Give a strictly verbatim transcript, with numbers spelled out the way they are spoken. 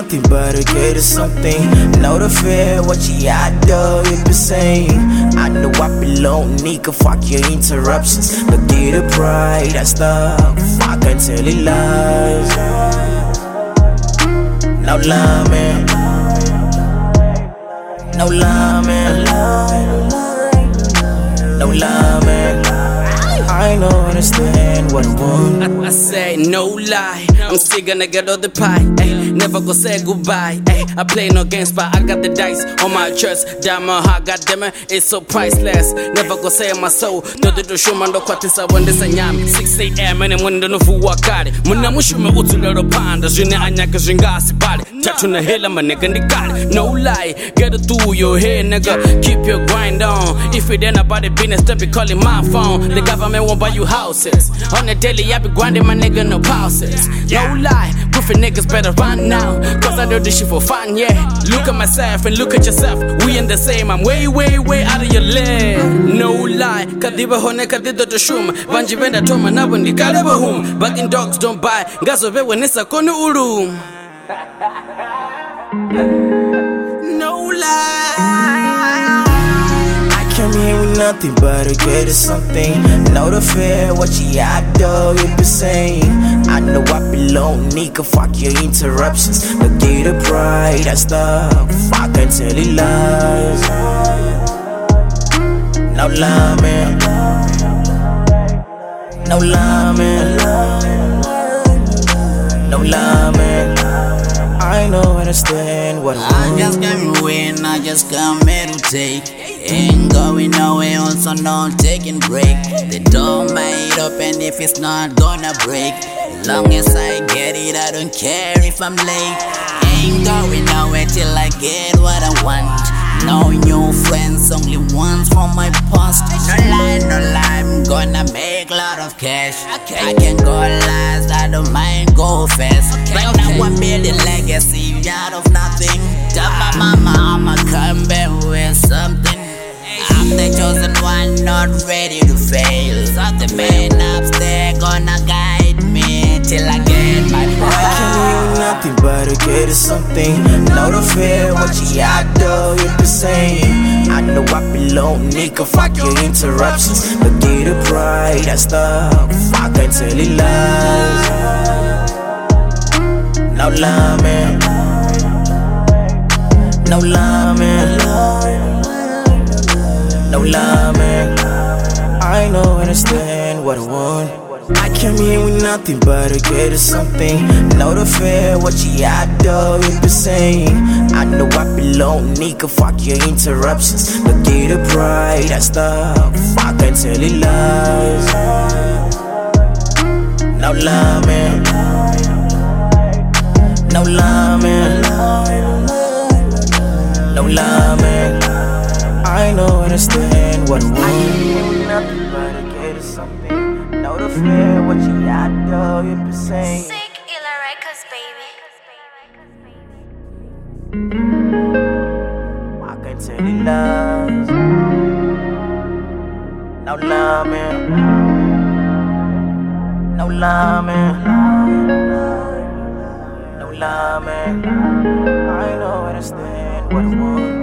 nothing but a kid or something. Know the fear, what you I do, you be saying. I know I belong, nigga, fuck your interruptions. But get a pride, I stuck, fuck until it lies. No lie, man. No lie, man. No lie, man. I know, understand what I want. I, I say no lie, I'm still gonna get all the pie. Ay, never go say goodbye. Ay, I play no games, but I got the dice on my chest. Diamond heart, goddamn it, it's so priceless. Never go say my soul. Do do do show man do kwatisa when this anyam. six A M and when the no fu wakari. Muna mushume utulero panda. Jine anyaka jingasi body. Tattoo na hela my nigga ndi no lie, get it through your head, nigga. Keep your grind on. If it ain't about the business, don't be calling my phone. The government won't buy you houses. On the daily, I be grinding my nigga, no pauses. No lie, goofy niggas better run now. Cause I do this shit for fun, yeah. Look at myself and look at yourself. We in the same, I'm way, way, way out of your league. No lie, kadiba hone kadido to shum. Banji venda toma na wendi kaleba hum. Bagging dogs don't buy, gazo ve wenisa konu urum. No lie, I came here with nothing but a kid or something. Know the fear, what you I do, you be saying. I know I belong, nigga, fuck your interruptions. But get a pride, I stuck, fuck until it lies. No lie, man. No lie, man. No lie, man. I know, understand what I want. I just came to win, I just come here to take. Ain't going nowhere, also not taking break. The door might open if it's not gonna break. As long as I get it, I don't care if I'm late. Ain't going nowhere till I get what I want. No new friends, only ones from my past. No lie, no lie, I'm gonna make a lot of cash. I can go last, I don't mind go fast. Right now I'm building legacy out of nothing. Tell my mama I'ma come back with something. I'm the chosen one, not ready to fail. So the man upstairs gonna guide me till I get my pride. I came here with nothing but a kid or something. Know the fear, what you I do, you be saying. I know I belong, nigga, fuck your interruptions. But get a pride, I stuck, fuck until it lies. No lie, man. No lie, man. No lie, man. I know, understand what I want. I came here with nothing but a kid or something. Know the fear, what you I do, you be saying. I know I belong, nigga, fuck your interruptions. But get a pride, I stuck, fuck until it lies. No lie, man. No lie, man. No lie, man. I know, understand what I want. I came here with nothing but a kid or something. Know the fear, what you I do, you be saying. Sick Illa Records, baby. Walk until it lies. No lie, man. No lie, man. No lie, man. I know, understand what I want.